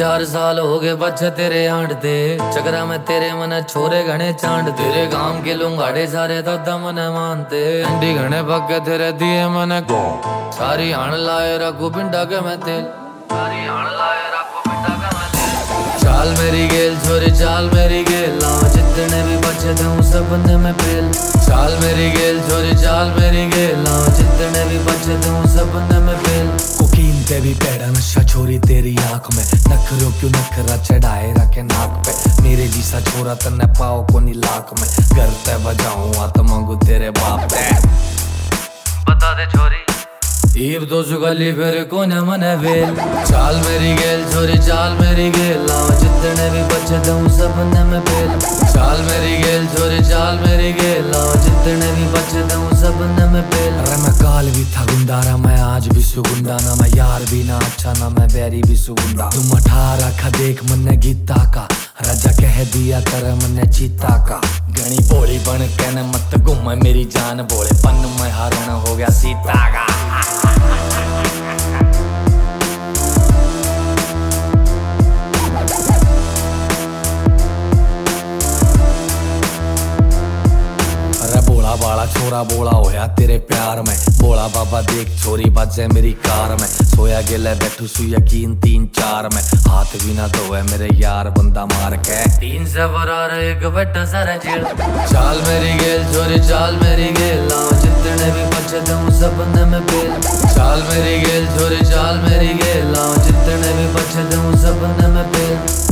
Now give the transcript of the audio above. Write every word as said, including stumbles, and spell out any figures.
चार साल हो गए बच्चे तेरे आंट दे चकरा में तेरे मन छोरे घने चांद तेरे गांव के लुंगाड़े सारे दादा मन मानते अंडी घने पक्के तेरे दिए मन सारी आण लाए रखू पिंडा के मैं तेल सारी आण लाए रखू पिंडा के मैं तेल चाल मेरी गेल छोरी चाल मेरी गेल लाओ जितने भी बच्चे थे उन सब ने मैं फेल चाल मेरी गेल छोरी चाल मेरी गेल लाओ जितने भी बच्चे थे उन सब ने मैं फेल कोकीन ते भी पैड़ा नशा छोरी तेरी आंख में नखरो क्यों नखरा चढ़ाए रखे नाक पे मेरे जैसा छोरा तन्ने पाओ को नी लाख में करते बजाऊं आत्मा मांगू तेरे बाप पे बता दे छोरी ईब तो सुगली फिर कोने मने वेल चाल मेरी गेल छोरी चाल मेरी गेल लाओ जितने भी बच्चे थे उन सब ने मैं फेल चाल मेरी गेल छोरी चाल मेरी गेल लाओ जितने भी बच्चे थे उन सब ने मैं फेल अरे मैं काल भी था गुंडारा मैं आज भी सुगुंडा ना मैं यार भी ना अच्छा ना मैं बैरी भी सुगुंडा तुम अठारह रखा देख मन्ने गीता का राजा कह दिया कर मन्ने चीता का घनी बोली बन के न मत घूम मेरी जान बोले पन में हरण हो गया सीता का बोला बाला छोरा बोला होया तेरे प्यार में बोला बाबा देख छोरी बजे मेरी कार में सोया गेले बैठू सु यकीन तीन चार में हाथ भी ना धोए मेरे यार बंदा मार के तीन से बरार एक बैठा सारा जेल चाल मेरी गेल छोरी चाल मेरी गेल लाओ जितने भी बच्चे थे उन सब ने मैं फेल चाल मेरी गेल छोरी चाल मेरी गेल लाओ जितने भी बच्चे थे उन सब ने मैं फेल।